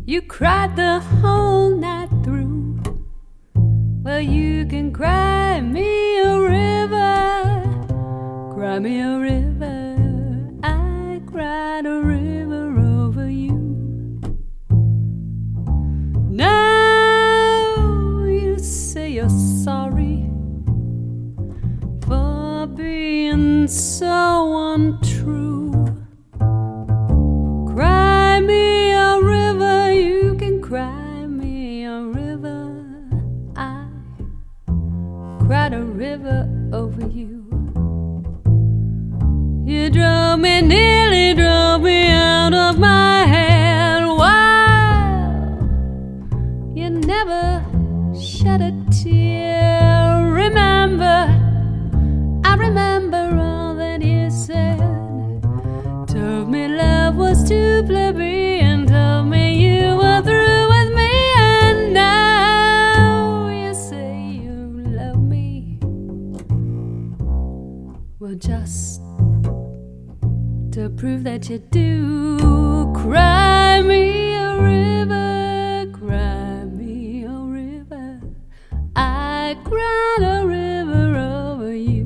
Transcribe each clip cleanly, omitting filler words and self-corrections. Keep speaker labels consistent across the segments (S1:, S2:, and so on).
S1: You cried the whole night through. Well, you can cry me a river, cry me a river. I cried a river over you. Now you say you're sorry for being so untrue. Cry me a river, you can cry me a river. I cried a river over you. You nearly drove me out of my head. While you never shed a tear. I remember all that you said. Told me love was too plebeian, told me you were through with me, and now you say you love me. Well, just to prove that you do, cry me a river, cry me a river. I cried a river over you.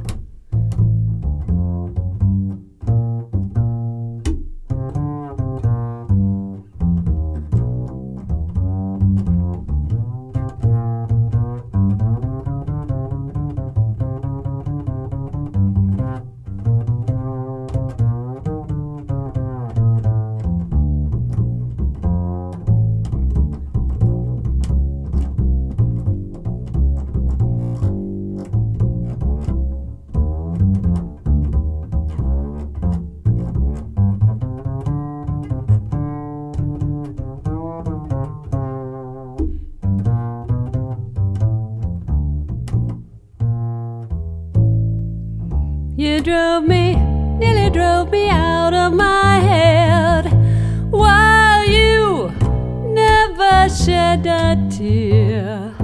S1: You nearly drove me out of my head, while you never shed a tear.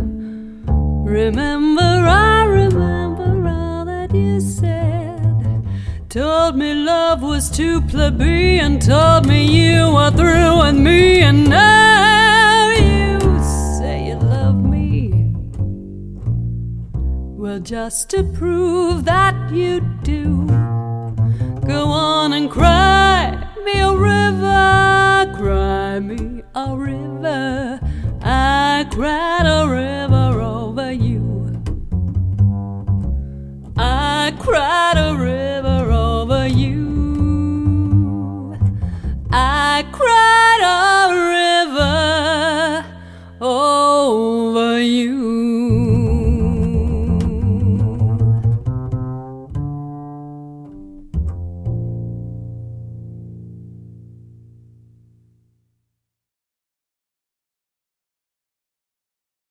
S1: I remember all that you said. Told me love was too plebeian, told me you were through with me, and now you say you love me. Well, just to prove that you do, go on and cry me a